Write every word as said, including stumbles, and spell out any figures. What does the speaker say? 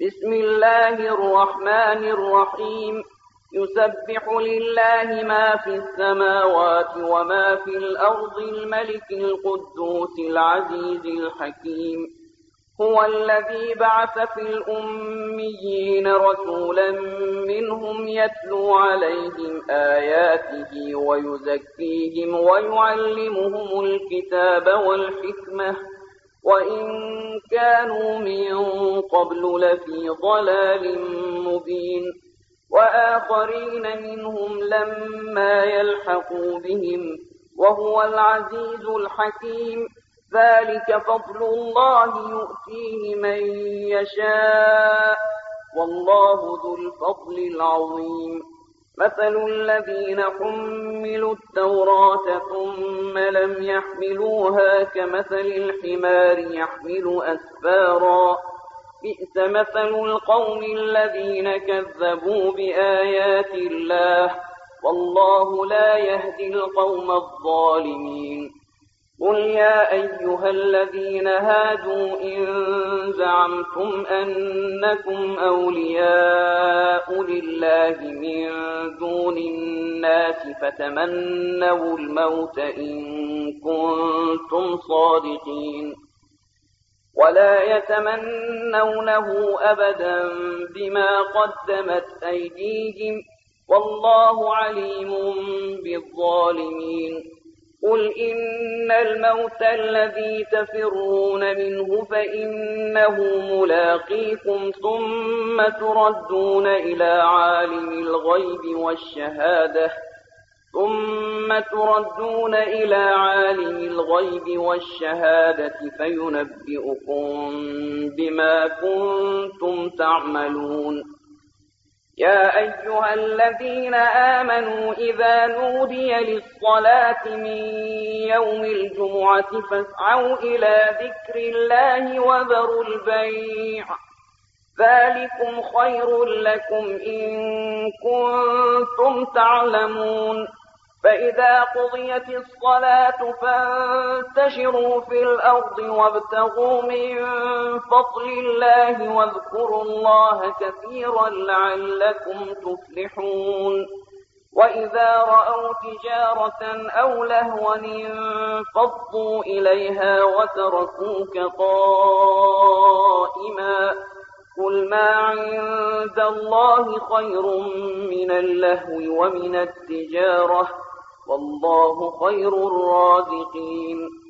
بسم الله الرحمن الرحيم يسبح لله ما في السماوات وما في الأرض الملك القدوس العزيز الحكيم هو الذي بعث في الأميين رسولا منهم يتلو عليهم آياته ويزكيهم ويعلمهم الكتاب والحكمة وإن كانوا من قبل لفي ضلال مبين وآخرين منهم لما يلحقوا بهم وهو العزيز الحكيم ذلك فضل الله يؤتيه من يشاء والله ذو الفضل العظيم مثل الذين حملوا التوراة ثم لم يحملوها كمثل الحمار يحمل أسفارا بئس مثل القوم الذين كذبوا بآيات الله والله لا يهدي القوم الظالمين قل يا أيها الذين هادوا إن زعمتم أنكم أولياء لله من دون الناس فتمنوا الموت إن كنتم صادقين ولا يتمنونه أبدا بما قدمت أيديهم والله عليم بالظالمين قل إن الموت الذي تفرون منه فإنه ملاقيكم ثم تردون إلى عالم الغيب والشهادة ثم تردون إلى عالم الغيب والشهادة فينبئكم بما كنتم تعملون يا أيها الذين آمنوا إذا نودي للصلاة من يوم الجمعة فاسعوا إلى ذكر الله وذروا البيع ذلكم خير لكم إن كنتم تعلمون فإذا قضيت الصلاة فانتشروا في الأرض وابتغوا من فضل الله واذكروا الله كثيرا لعلكم تفلحون وإذا رأوا تجارة أو لهوا انفضوا إليها وتركوك قائما قل ما عند الله خير من اللهو ومن التجارة والله خير الرازقين